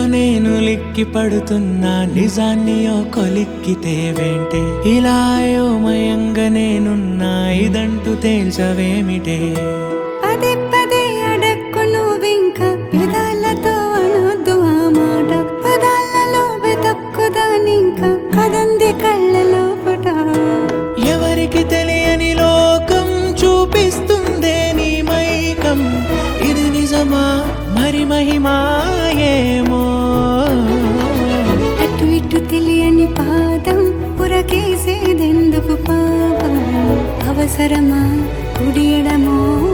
నేను లిక్కి పడుతున్నా నిజాన్ని ఓ కొలిక్కితే వెంటే ఇలా అయోమయంగా నేనున్నా ఇదంటూ తేల్చవేమిటే పదే పదే అడక్కు నువ్వింక పెదాలతో అనొద్దు ఆ మాట పదాలలో వెతక్కుదానింక కదంది కళ్ళలో పట ఎవరికి తెలియని లోకం చూపిస్తుందే నీ మైకం ఇది నిజమా మరి మహిమాయేమో అటు ఇటు తెలియని పాదం పురకేసేదెందుకు పాపం అవసరమా కుడియడమో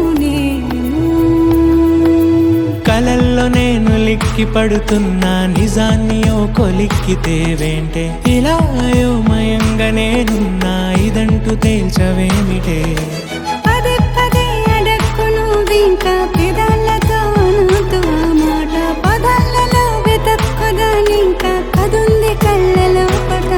కలల్లో నేను లిక్కి పడుతున్నా నిజాన్ని ఓ కొలిక్కితే వెంటే ఇలా అయోమయంగా నేనున్నా ఇదంటూ తేల్చవేమిటే పదే పదే అడక్కు నువ్వింక పెదాలతో అనొద్దు ఆ మాట పదాలలో వెతక్కుదానింక కదుంది కళ్ళలో పట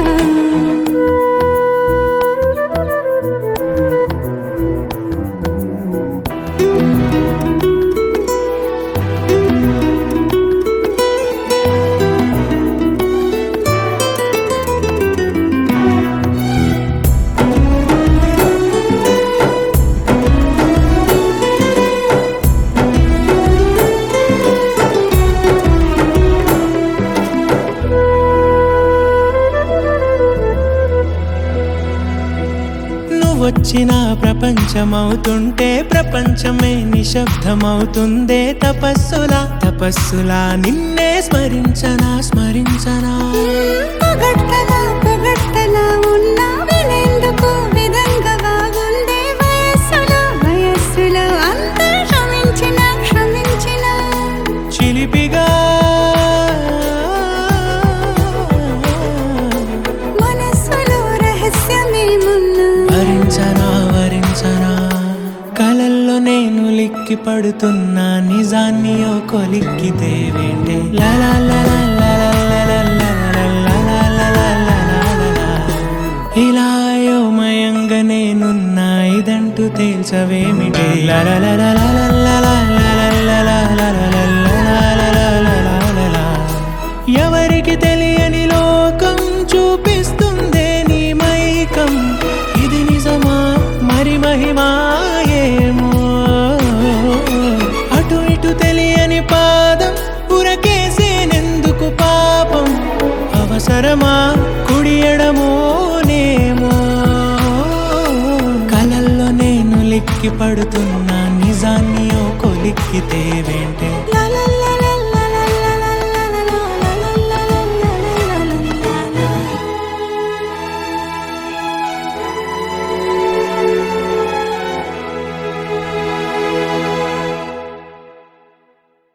వచ్చిన ప్రపంచమవుతుంటే ప్రపంచమే నిశ్శబ్దమవుతుందే తపస్సులా నిన్నే స్మరించనా పొగడ్తలా ఉన్నా వినేందుకు విధంగా బాగుందే వయస్సులో అంతా క్షమించిన చిలిపిగా మనస్సులో రహస్యమేమున్నా వరించనా కలల్లో నేను లిక్కి పడుతున్నా నిజాన్ని ఓ కొలిక్కితే వెంటే ఇలా అయోమయంగా నేనున్నా ఇదంటూ తేల్చవేమిటే ఎవరికి తెలియని లోకం చూపిస్తుందే నీ మైకం ఇది నిజమా మరి మహిమాయేమో అటు ఇటు తెలియని పాదం ఉరకేసేనెందుకు పాపం అవసరమా కుడియడమోనేమో కలల్లో నేను లిక్కి పడుతున్నా నిజాన్ని ఓ కొలిక్కితే వెంటే